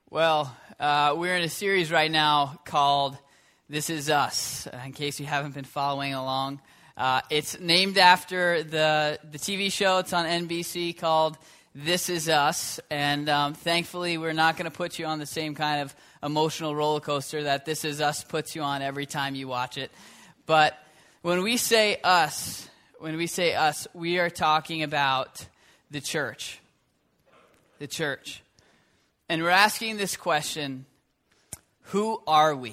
Well, we're in a series right now called This Is Us, in case you haven't been following along. It's named after the TV show. It's on NBC called This Is Us, and thankfully we're not going to put you on the same kind of emotional roller coaster that This Is Us puts you on every time you watch it. But when we say us, we are talking about the church. The church. And we're asking this question, who are we?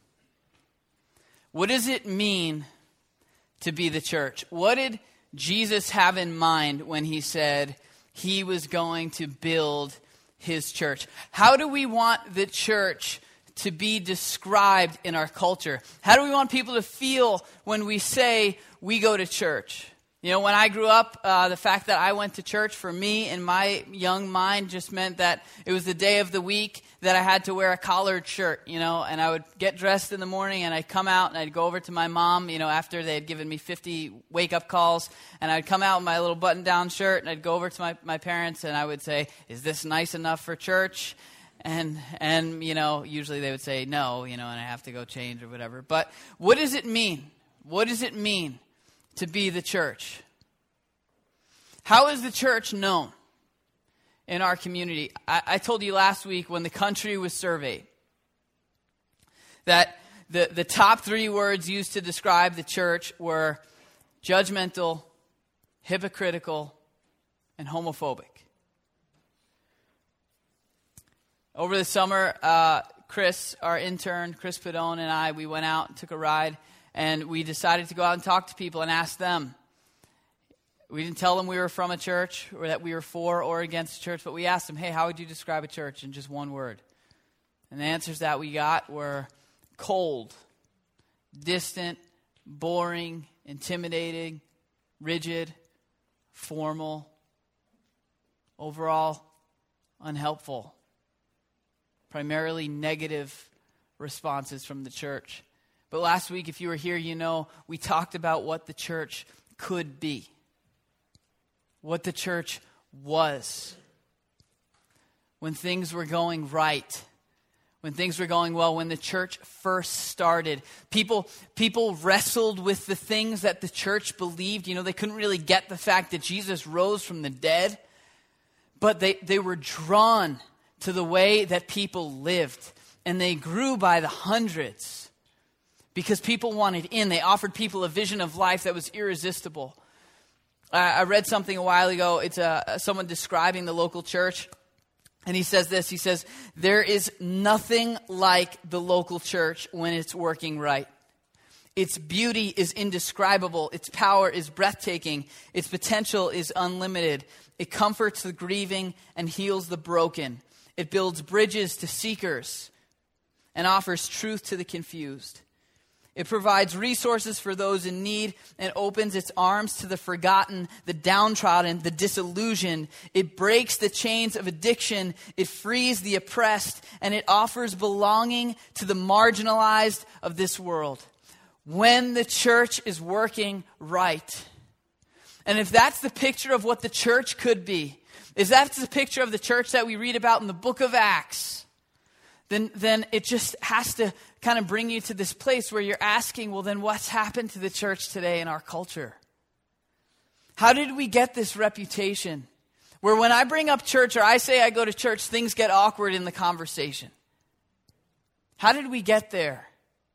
What does it mean to be the church? What did Jesus have in mind when he said he was going to build his church? How do we want the church to be described in our culture? How do we want people to feel when we say we go to church? You know, when I grew up, the fact that I went to church for me in my young mind just meant that it was the day of the week that I had to wear a collared shirt, you know, and I would get dressed in the morning and I'd come out and I'd go over to my mom, you know, after they had given me 50 wake-up calls, and I'd come out with my little button-down shirt and I'd go over to my parents and I would say, is this nice enough for church? And you know, usually they would say no, you know, and I have to go change or whatever. But what does it mean? What does it mean to be the church? How is the church known in our community? I told you last week when the country was surveyed that the top 3 words used to describe the church were judgmental, hypocritical, and homophobic. Over the summer, Chris, our intern, Chris Padone, and I, we went out and took a ride, and we decided to go out and talk to people and ask them. We didn't tell them we were from a church or that we were for or against a church, but we asked them, hey, how would you describe a church in just one word? And the answers that we got were cold, distant, boring, intimidating, rigid, formal, overall unhelpful. Primarily negative responses from the church. But last week, if you were here, you know, we talked about what the church could be. What the church was. When things were going right. When things were going well. When the church first started. People wrestled with the things that the church believed. You know, they couldn't really get the fact that Jesus rose from the dead. But they were drawn to the way that people lived. And they grew by the hundreds. Because people wanted in. They offered people a vision of life that was irresistible. I read something a while ago. It's someone describing the local church. And he says this. He says, there is nothing like the local church when it's working right. Its beauty is indescribable. Its power is breathtaking. Its potential is unlimited. It comforts the grieving and heals the broken. It builds bridges to seekers and offers truth to the confused. It provides resources for those in need and opens its arms to the forgotten, the downtrodden, the disillusioned. It breaks the chains of addiction. It frees the oppressed, and it offers belonging to the marginalized of this world. When the church is working right. And if that's the picture of what the church could be, if that's the picture of the church that we read about in the book of Acts, then it just has to kind of bring you to this place where you're asking, well, then what's happened to the church today in our culture? How did we get this reputation where when I bring up church or I say I go to church, things get awkward in the conversation? How did we get there?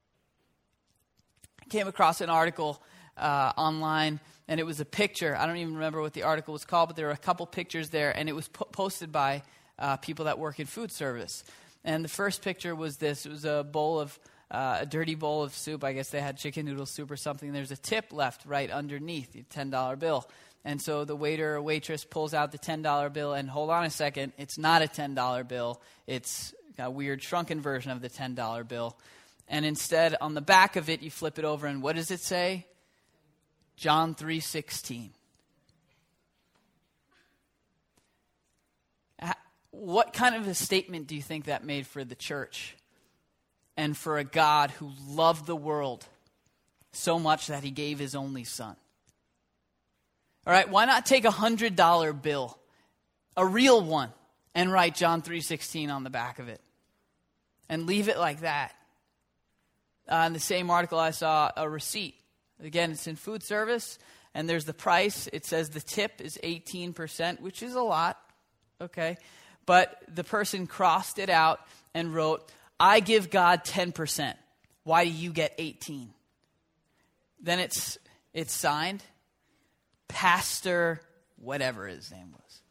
I came across an article online, and it was a picture. I don't even remember what the article was called, but there were a couple pictures there, and it was posted by people that work in food service. And the first picture was this. It was a dirty bowl of soup. I guess they had chicken noodle soup or something. There's a tip left right underneath the $10 bill. And so the waiter or waitress pulls out the $10 bill, and hold on a second, it's not a $10 bill. It's a weird shrunken version of the $10 bill. And instead, on the back of it, you flip it over, and what does it say? John 3:16. What kind of a statement do you think that made for the church and for a God who loved the world so much that he gave his only son? All right, why not take a $100 bill, a real one, and write John 3:16 on the back of it? and leave it like that. In the same article, I saw a receipt. Again, it's in food service, and there's the price. It says the tip is 18%, which is a lot, okay? But the person crossed it out and wrote, I give God 10%. Why do you get 18? Then it's signed, Pastor whatever his name was.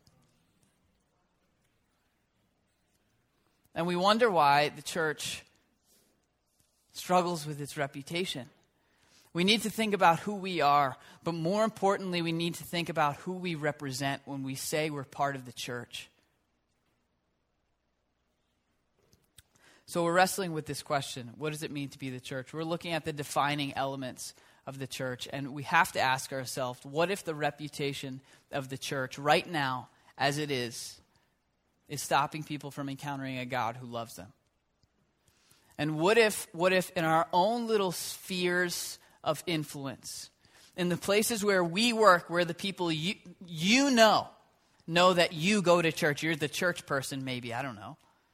And we wonder why the church struggles with its reputation. We need to think about who we are, but more importantly, we need to think about who we represent when we say we're part of the church. So we're wrestling with this question. What does it mean to be the church? We're looking at the defining elements of the church, and we have to ask ourselves, what if the reputation of the church right now, as it is stopping people from encountering a God who loves them? And what if in our own little spheres of influence, in the places where we work, where the people you know that you go to church, you're the church person maybe, I don't know.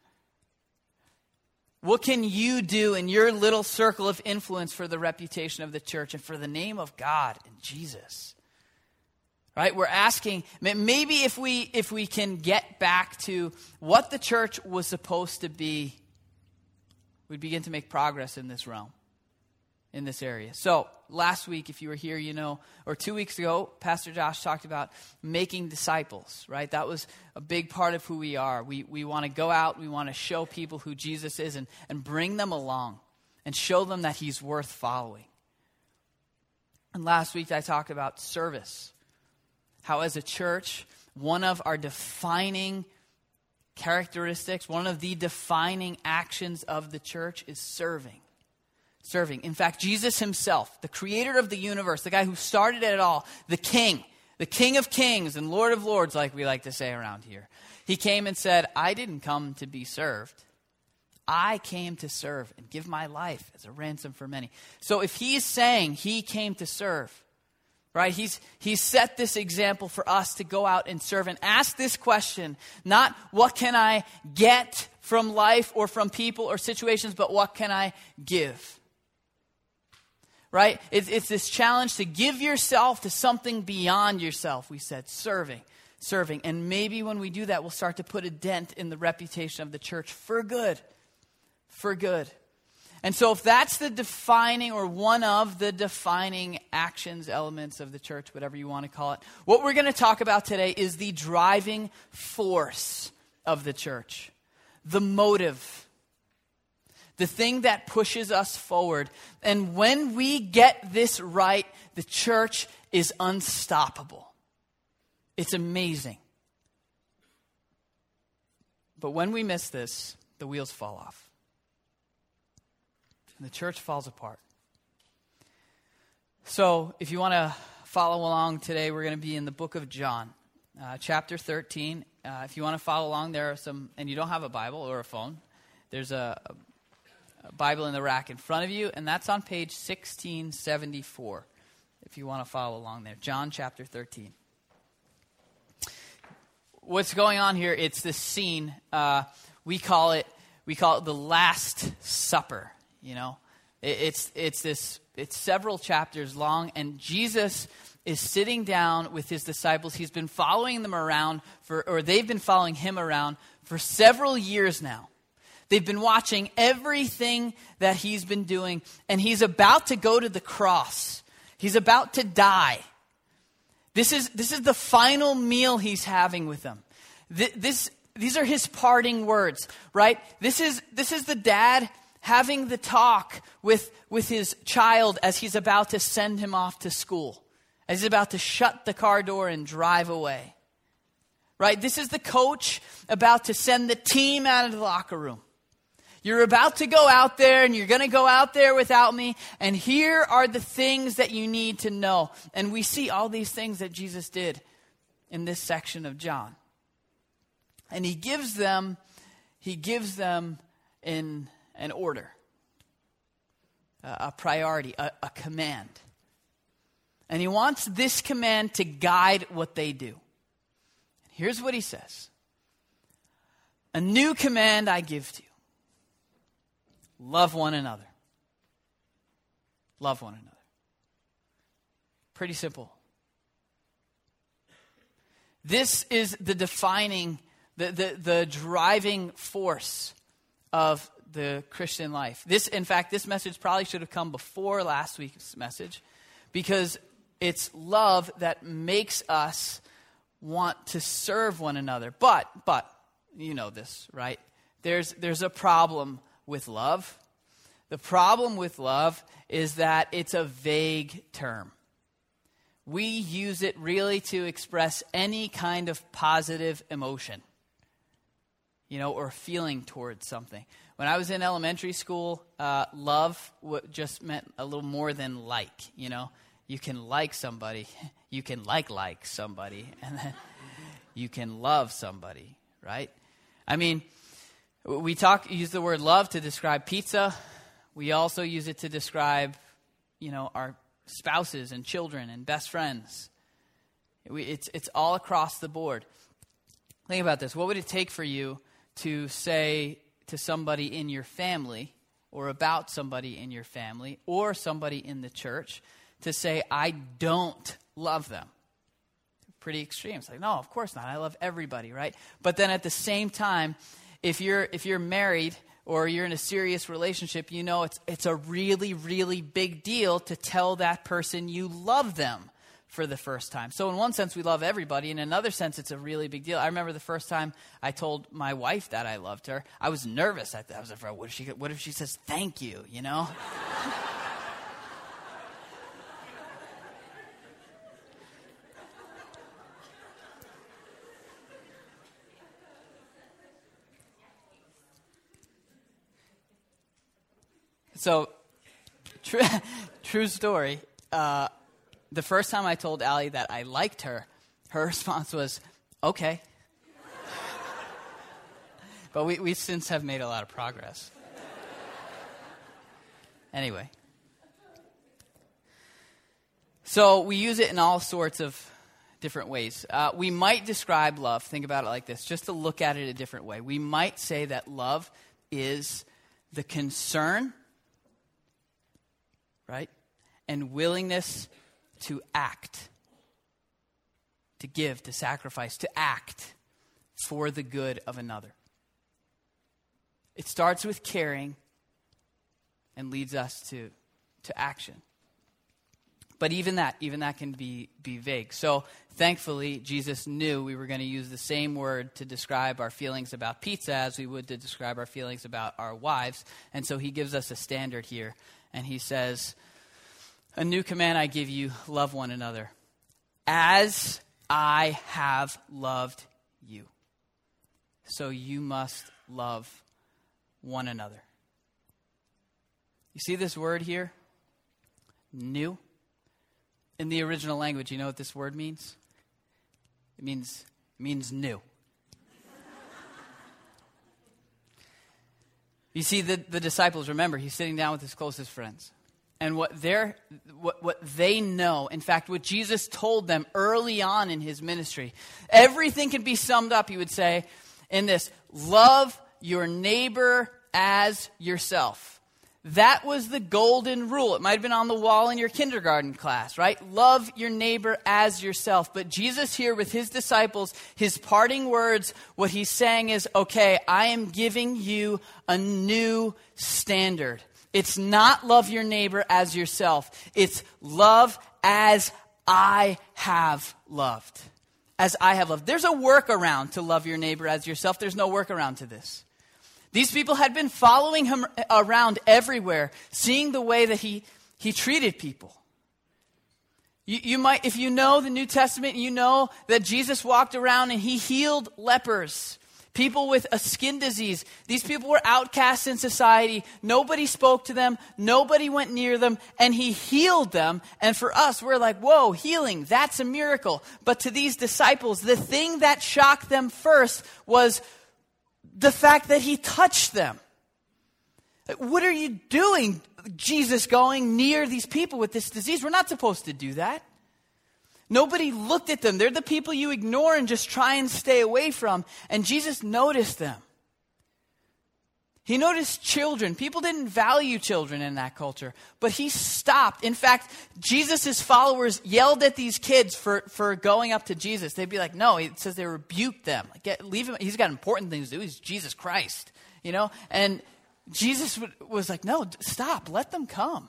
What can you do in your little circle of influence for the reputation of the church and for the name of God and Jesus? Right? We're asking, maybe if we can get back to what the church was supposed to be, we'd begin to make progress in this realm, in this area. So, last week, if you were here, or 2 weeks ago, Pastor Josh talked about making disciples, right? That was a big part of who we are. We want to go out, we want to show people who Jesus is and bring them along and show them that he's worth following. And last week, I talked about service. How as a church, one of our defining characteristics, one of the defining actions of the church is serving. Serving. In fact, Jesus himself, the creator of the universe, the guy who started it all, the King of kings and Lord of lords, like we like to say around here, he came and said, I didn't come to be served. I came to serve and give my life as a ransom for many. So if he's saying he came to serve, right? He's set this example for us to go out and serve and ask this question, not what can I get from life or from people or situations, but what can I give? Right? It's this challenge to give yourself to something beyond yourself, we said, serving. And maybe when we do that, we'll start to put a dent in the reputation of the church for good. For good. And so if that's the defining or one of the defining actions, elements of the church, whatever you want to call it, what we're going to talk about today is the driving force of the church. The motive. The thing that pushes us forward. And when we get this right, the church is unstoppable. It's amazing. But when we miss this, the wheels fall off. And the church falls apart. So, if you want to follow along today, we're going to be in the book of John, chapter 13. If you want to follow along, there are some, and you don't have a Bible or a phone, there's a Bible in the rack in front of you, and that's on page 1674, if you want to follow along there. John chapter 13. What's going on here, it's this scene, we call it the Last Supper. It's several chapters long, and Jesus is sitting down with his disciples. He's been following them around they've been following him around for several years now. They've been watching everything that he's been doing, and he's about to go to the cross. He's about to die. This is the final meal he's having with them. These are his parting words, right? This is the dad having the talk with his child as he's about to send him off to school, as he's about to shut the car door and drive away. Right? This is the coach about to send the team out of the locker room. You're about to go out there, and you're going to go out there without me, and here are the things that you need to know. And we see all these things that Jesus did in this section of John. And he gives them in an order, a priority, a command. And he wants this command to guide what they do. Here's what he says. A new command I give to you. love one another. Love one another. Pretty simple. This is the defining, the driving force of the Christian life. In fact, this message probably should have come before last week's message, because it's love that makes us want to serve one another. But you know this, right? There's a problem with love. The problem with love is that it's a vague term. We use it really to express any kind of positive emotion, or feeling towards something. When I was in elementary school, love just meant a little more than like, You can like somebody, you can like somebody, and then you can love somebody, right? I mean, we use the word love to describe pizza. We also use it to describe, our spouses and children and best friends. It's all across the board. Think about this. What would it take for you to say to somebody in your family, or about somebody in your family, or somebody in the church, to say, I don't love them? Pretty extreme. It's like, no, of course not. I love everybody, right? But then at the same time, if you're married or you're in a serious relationship, it's a really, really big deal to tell that person you love them for the first time. So in one sense, we love everybody. In another sense, it's a really big deal. I remember the first time I told my wife that I loved her, I was nervous. I was afraid, what if she says thank you, So, true story. The first time I told Allie that I liked her, her response was, okay. But we since have made a lot of progress. Anyway. So we use it in all sorts of different ways. We might describe love, think about it like this, just to look at it a different way. We might say that love is the concern, right, and willingness to act, to give, to sacrifice, to act for the good of another. It starts with caring and leads us to action. But even that can be vague. So thankfully, Jesus knew we were going to use the same word to describe our feelings about pizza as we would to describe our feelings about our wives. And so he gives us a standard here. And he says, a new command I give you, love one another, as I have loved you. So you must love one another. You see this word here? New. In the original language, you know what this word means? It means new. You see, the disciples, remember, he's sitting down with his closest friends. And what they know, in fact, what Jesus told them early on in his ministry, everything can be summed up, he would say, in this: love your neighbor as yourself. That was the golden rule. It might have been on the wall in your kindergarten class, right? Love your neighbor as yourself. But Jesus here with his disciples, his parting words, what he's saying is, okay, I am giving you a new standard. It's not love your neighbor as yourself. It's love as I have loved. As I have loved. There's a workaround to love your neighbor as yourself. There's no workaround to this. These people had been following him around everywhere, seeing the way that he treated people. You might, if you know the New Testament, you know that Jesus walked around and he healed lepers, people with a skin disease. These people were outcasts in society. Nobody spoke to them. Nobody went near them, and he healed them. And for us, we're like, whoa, healing, that's a miracle. But to these disciples, the thing that shocked them first was the fact that he touched them. What are you doing, Jesus, going near these people with this disease? We're not supposed to do that. Nobody looked at them. They're the people you ignore and just try and stay away from. And Jesus noticed them. He noticed children. People didn't value children in that culture, but he stopped. In fact, Jesus' followers yelled at these kids for going up to Jesus. They'd be like, no, it says they rebuked them. Leave him. He's got important things to do. He's Jesus Christ, And Jesus was like, no, stop. Let them come.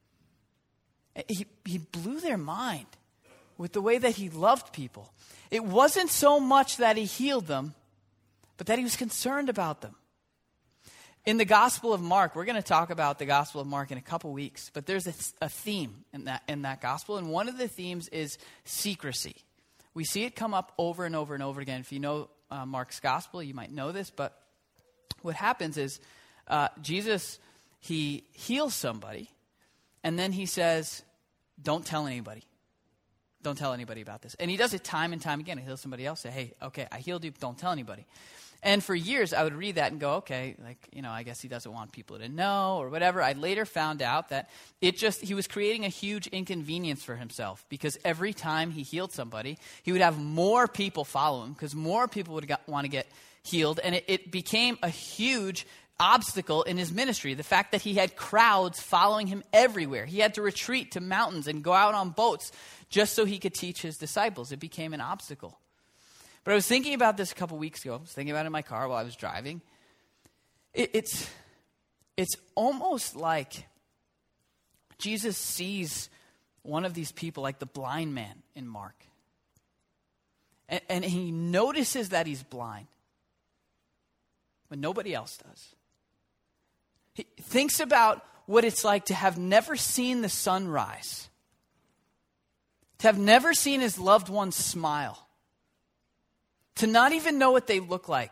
He blew their mind with the way that he loved people. It wasn't so much that he healed them, but that he was concerned about them. In the Gospel of Mark, we're going to talk about the Gospel of Mark in a couple weeks, but there's a theme in that Gospel, and one of the themes is secrecy. We see it come up over and over and over again. If you know Mark's Gospel, you might know this, but what happens is Jesus, he heals somebody, and then he says, don't tell anybody. Don't tell anybody about this. And he does it time and time again. He heals somebody else, say, hey, okay, I healed you, don't tell anybody. And for years, I would read that and go, okay, I guess he doesn't want people to know or whatever. I later found out that he was creating a huge inconvenience for himself, because every time he healed somebody, he would have more people follow him because more people would want to get healed. And it became a huge obstacle in his ministry. The fact that he had crowds following him everywhere. He had to retreat to mountains and go out on boats just so he could teach his disciples. It became an obstacle. But I was thinking about this a couple weeks ago. I was thinking about it in my car while I was driving. It's almost like Jesus sees one of these people, like the blind man in Mark. And he notices that he's blind, but nobody else does. He thinks about what it's like to have never seen the sun rise, to have never seen his loved ones smile, to not even know what they look like.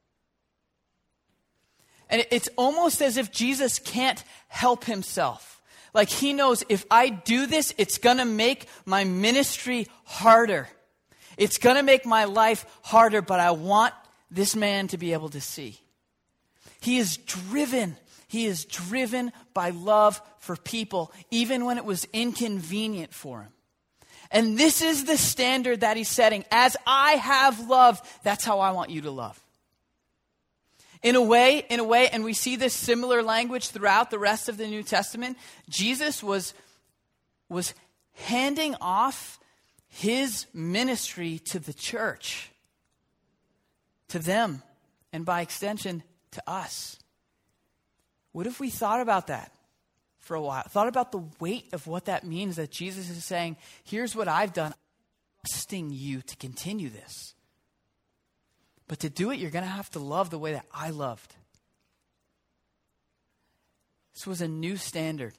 And it's almost as if Jesus can't help himself. Like he knows, if I do this, it's going to make my ministry harder. It's going to make my life harder, but I want this man to be able to see. He is driven by love for people, even when it was inconvenient for him. And this is the standard that he's setting. As I have loved, that's how I want you to love. In a way, and we see this similar language throughout the rest of the New Testament, Jesus was handing off his ministry to the church, to them, and by extension, to us. What if we thought about that for a while? Thought about the weight of what that means, that Jesus is saying, here's what I've done. I'm trusting you to continue this. But to do it, you're going to have to love the way that I loved. This was a new standard.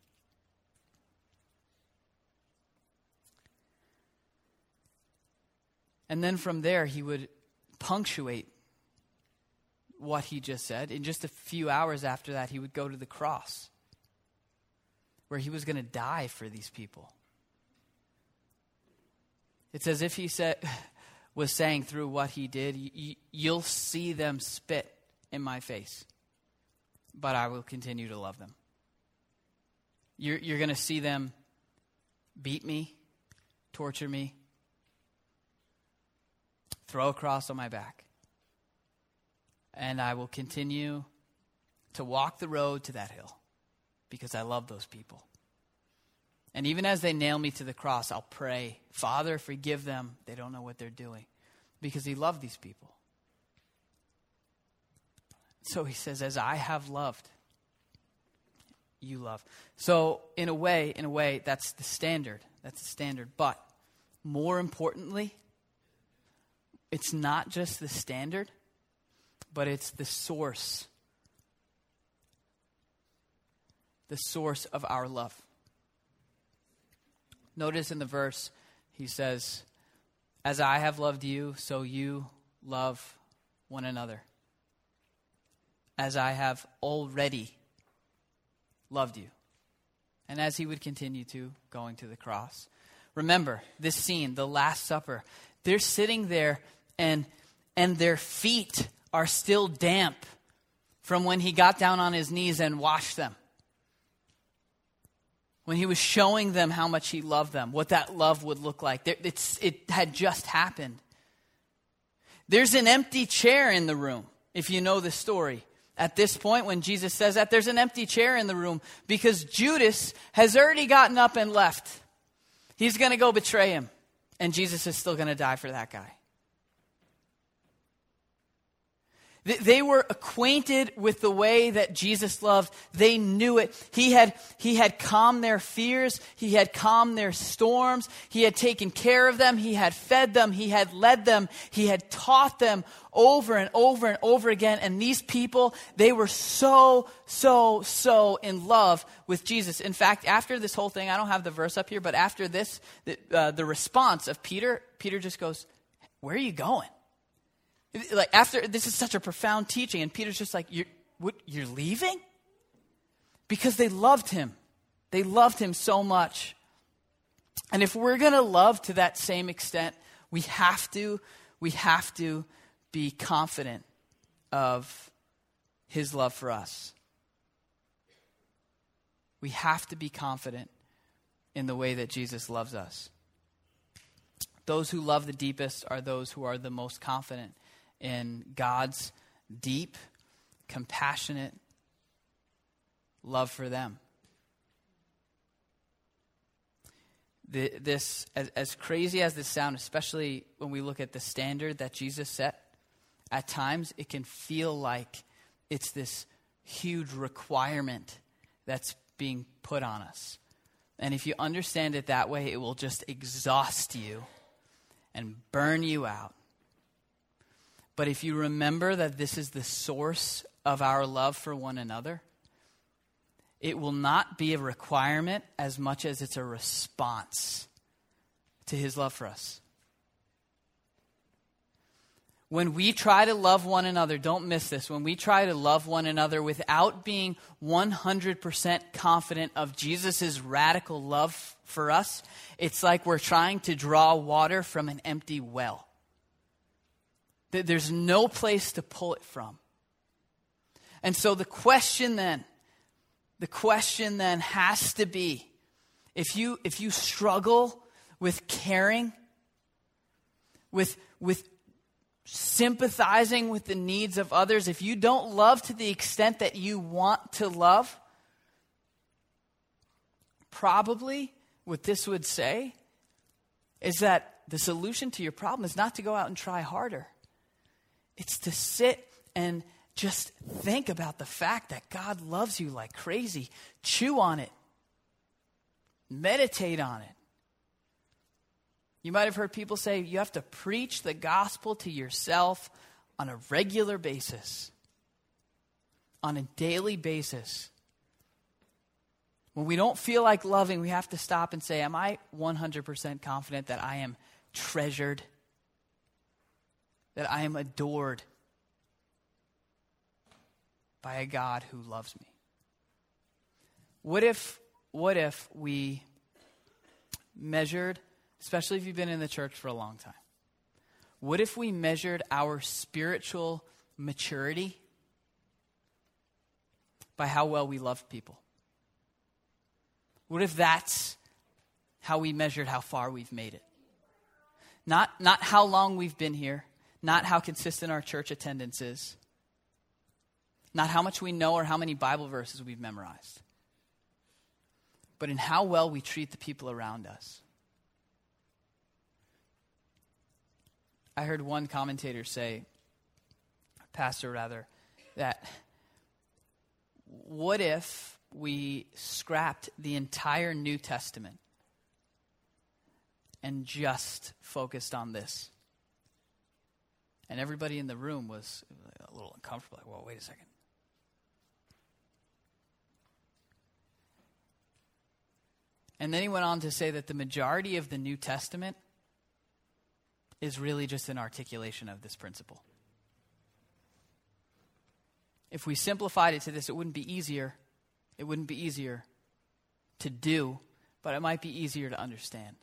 And then from there, he would punctuate what he just said. In just a few hours after that, he would go to the cross, where he was going to die for these people. It's as if he was saying through what he did, you'll see them spit in my face, but I will continue to love them. You're going to see them beat me, torture me, throw a cross on my back, and I will continue to walk the road to that hill because I love those people. And even as they nail me to the cross, I'll pray, Father, forgive them. They don't know what they're doing. Because he loved these people. So he says, as I have loved, you love. So in a way, that's the standard. That's the standard. But more importantly, it's not just the standard, but it's the source. The source of our love. Notice in the verse, he says, as I have loved you, so you love one another. As I have already loved you. And as he would continue to, going to the cross. Remember, this scene, the Last Supper, they're sitting there and their feet are still damp from when he got down on his knees and washed them. When he was showing them how much he loved them, what that love would look like. It had just happened. There's an empty chair in the room, if you know the story. at this point when Jesus says that. There's an empty chair in the room because Judas has already gotten up and left. He's going to go betray him, and Jesus is still going to die for that guy. They were acquainted with the way that Jesus loved. They knew it. He had calmed their fears. He had calmed their storms. He had taken care of them. He had fed them. He had led them. He had taught them over and over and over again. And these people, they were so in love with Jesus. In fact, after this whole thing, I don't have the verse up here, but after this, the response of Peter just goes, "Where are you going?" Like, after this is such a profound teaching, and Peter's just like, you're leaving? Because they loved him. They loved him so much. And if we're going to love to that same extent, we have to be confident of his love for us. We have to be confident in the way that Jesus loves us. Those who love the deepest are those who are the most confident in God's deep, compassionate love for them. This, as crazy as this sounds, especially when we look at the standard that Jesus set, at times it can feel like it's this huge requirement that's being put on us. And if you understand it that way, it will just exhaust you and burn you out. But if you remember that this is the source of our love for one another, it will not be a requirement as much as it's a response to his love for us. When we try to love one another, don't miss this, when we try to love one another without being 100% confident of Jesus' radical love for us, it's like we're trying to draw water from an empty well. There's no place to pull it from. And so the question then has to be, if you struggle with caring, with sympathizing with the needs of others, if you don't love to the extent that you want to love, probably what this would say is that the solution to your problem is not to go out and try harder. It's to sit and just think about the fact that God loves you like crazy. Chew on it. Meditate on it. You might have heard people say you have to preach the gospel to yourself on a regular basis, on a daily basis. When we don't feel like loving, we have to stop and say, am I 100% confident that I am treasured, that I am adored by a God who loves me? What if we measured, especially if you've been in the church for a long time, what if we measured our spiritual maturity by how well we love people? What if that's how we measured how far we've made it? Not how long we've been here, not how consistent our church attendance is, not how much we know or how many Bible verses we've memorized, but in how well we treat the people around us. I heard one commentator say, pastor rather, that what if we scrapped the entire New Testament and just focused on this? And everybody in the room was a little uncomfortable. Like, well, wait a second. And then he went on to say that the majority of the New Testament is really just an articulation of this principle. If we simplified it to this, it wouldn't be easier. It wouldn't be easier to do, but it might be easier to understand.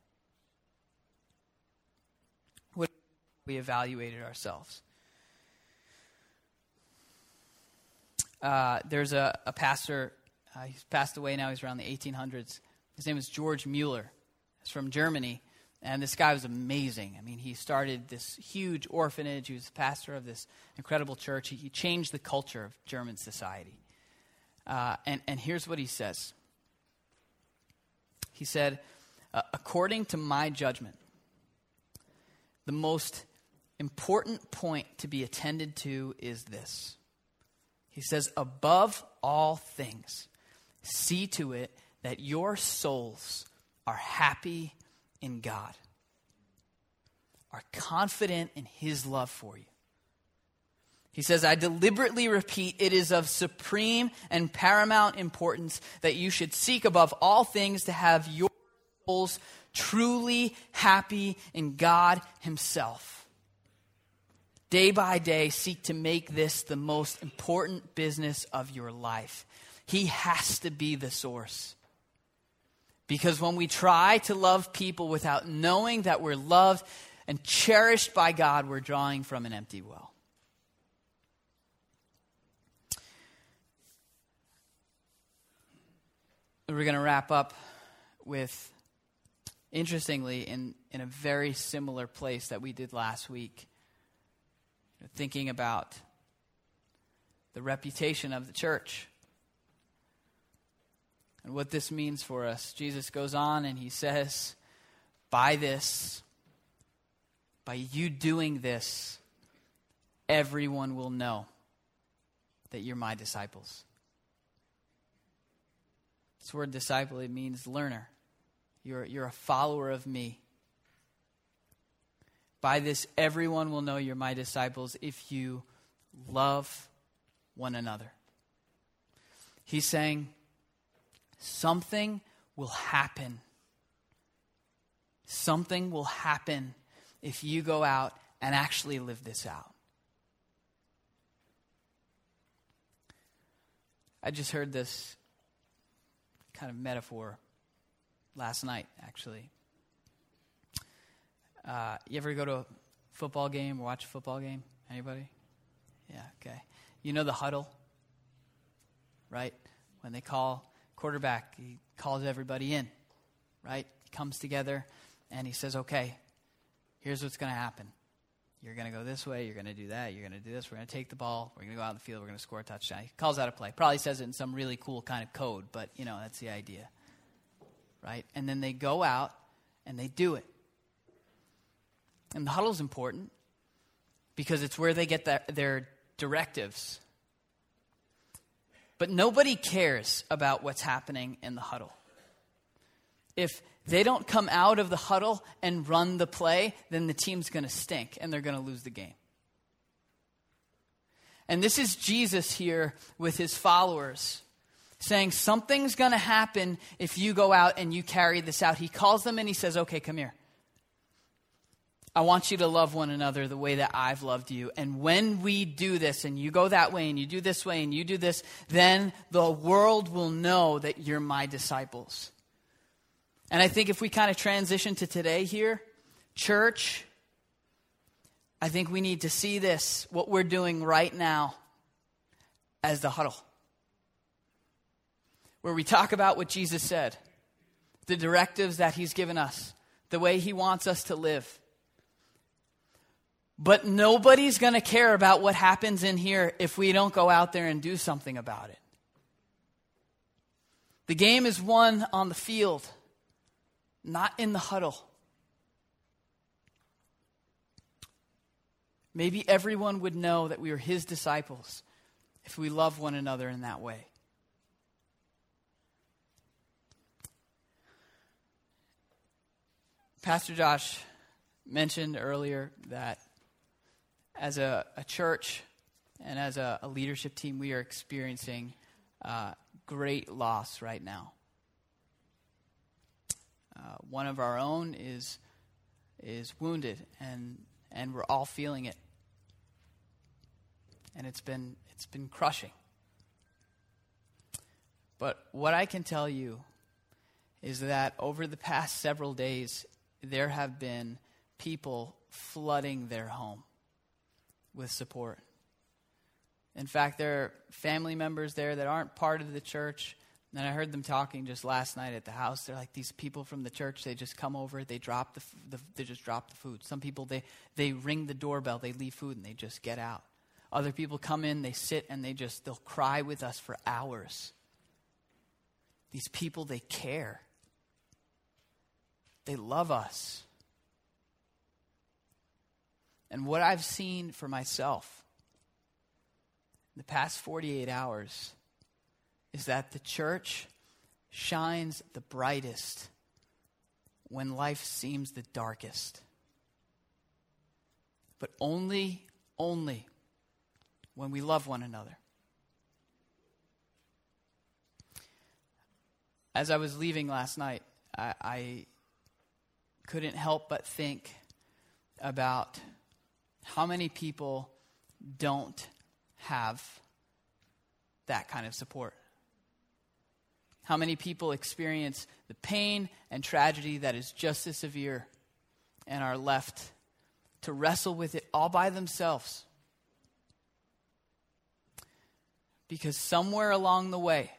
What if we evaluated ourselves? There's a pastor, he's passed away now, he's around the 1800s. His name is George Mueller. He's from Germany. And this guy was amazing. I mean, he started this huge orphanage. He was the pastor of this incredible church. He changed the culture of German society. And here's what he says. He said, according to my judgment, the most important point to be attended to is this. He says, above all things, see to it that your souls are happy in God, are confident in his love for you. He says, I deliberately repeat, it is of supreme and paramount importance that you should seek above all things to have your souls truly happy in God himself. Day by day, seek to make this the most important business of your life. He has to be the source. Because when we try to love people without knowing that we're loved and cherished by God, we're drawing from an empty well. We're going to wrap up with, interestingly, in a very similar place that we did last week, thinking about the reputation of the church and what this means for us. Jesus goes on and he says, by you doing this, everyone will know that you're my disciples. This word disciple, it means learner. You're a follower of me. By this, everyone will know you're my disciples if you love one another. He's saying, something will happen. Something will happen if you go out and actually live this out. I just heard this kind of metaphor last night, actually. You ever go to a football game or watch a football game? Anybody? Yeah, okay. You know the huddle, right? When they call quarterback, he calls everybody in, right? He comes together and he says, okay, here's what's going to happen. You're going to go this way, you're going to do that, you're going to do this, we're going to take the ball, we're going to go out in the field, we're going to score a touchdown. He calls out a play. Probably says it in some really cool kind of code, but, that's the idea, right? And then they go out and they do it. And the huddle's important because it's where they get their directives. But nobody cares about what's happening in the huddle. If they don't come out of the huddle and run the play, then the team's going to stink and they're going to lose the game. And this is Jesus here with his followers saying something's going to happen if you go out and you carry this out. He calls them and he says, okay, come here. I want you to love one another the way that I've loved you. And when we do this, and you go that way, and you do this way, and you do this, then the world will know that you're my disciples. And I think if we kind of transition to today here, church, I think we need to see this, what we're doing right now, as the huddle. Where we talk about what Jesus said, the directives that he's given us, the way he wants us to live. But nobody's going to care about what happens in here if we don't go out there and do something about it. The game is won on the field, not in the huddle. Maybe everyone would know that we are his disciples if we love one another in that way. Pastor Josh mentioned earlier that as a church and as a leadership team, we are experiencing great loss right now. One of our own is wounded, and we're all feeling it, and it's been crushing. But what I can tell you is that over the past several days, there have been people flooding their home with support. In fact, there are family members there that aren't part of the church And I heard them talking just last night at the house. They're like, these people from the church, they just come over, they drop they just drop the food. Some people, they ring the doorbell, they leave food, and they just get out. Other people come in, they sit, and they'll cry with us for hours. These people, they care. They love us. And what I've seen for myself in the past 48 hours is that the church shines the brightest when life seems the darkest. But only when we love one another. As I was leaving last night, I couldn't help but think about how many people don't have that kind of support. How many people experience the pain and tragedy that is just as severe and are left to wrestle with it all by themselves? Because somewhere along the way,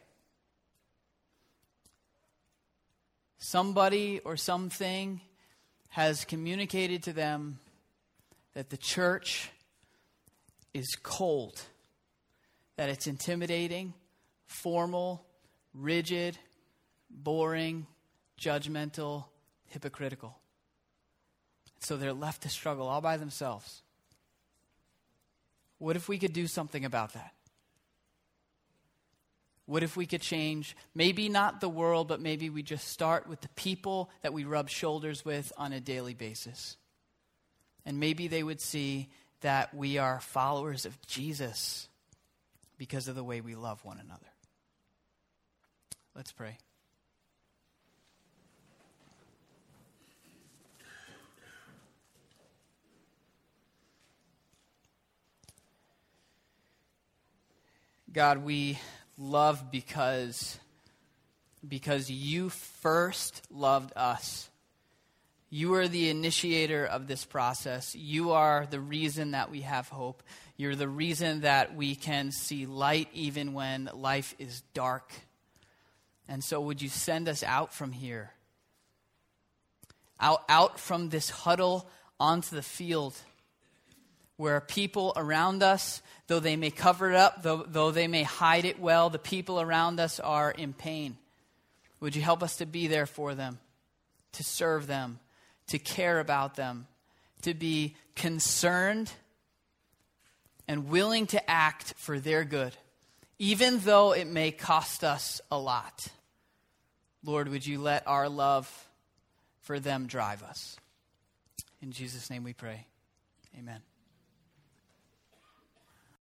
somebody or something has communicated to them that the church is cold, that it's intimidating, formal, rigid, boring, judgmental, hypocritical. So they're left to struggle all by themselves. What if we could do something about that? What if we could change, maybe not the world, but maybe we just start with the people that we rub shoulders with on a daily basis? And maybe they would see that we are followers of Jesus because of the way we love one another. Let's pray. God, we love because you first loved us. You are the initiator of this process. You are the reason that we have hope. You're the reason that we can see light even when life is dark. And so would you send us out from here, out from this huddle onto the field, where people around us, though they may cover it up, though they may hide it well, the people around us are in pain. Would you help us to be there for them, to serve them, to care about them, to be concerned and willing to act for their good, even though it may cost us a lot. Lord, would you let our love for them drive us? In Jesus' name we pray. Amen.